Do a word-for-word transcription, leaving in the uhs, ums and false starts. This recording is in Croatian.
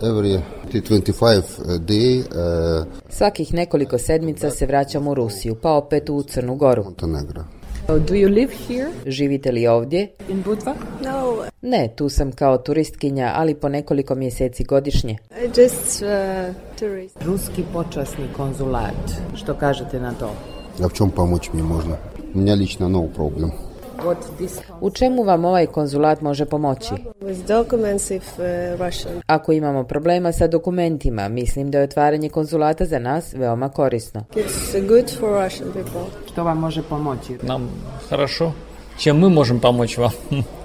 Every twenty-five day, uh, Svakih nekoliko sedmica se vraćam u Rusiju, pa opet u Crnu Goru. Montenegro. Do you live here? Živite li ovdje? In Budva? No, Ne, tu sam kao turistkinja, ali po nekoliko mjeseci godišnje. I just uh, tourist. Ruski počasni konzulat. Što kažete na to? А в чем помочь мне можно? У меня лично no problem. What this... U čemu vam ovaj konzulat može pomoći? With documents if uh, Russian. Ako imamo problema sa dokumentima, mislim da je otvaranje konzulata za nas veoma korisno. It's good for Russian people. Što vam može pomoći? Нам хорошо. Чем мы можем помочь вам?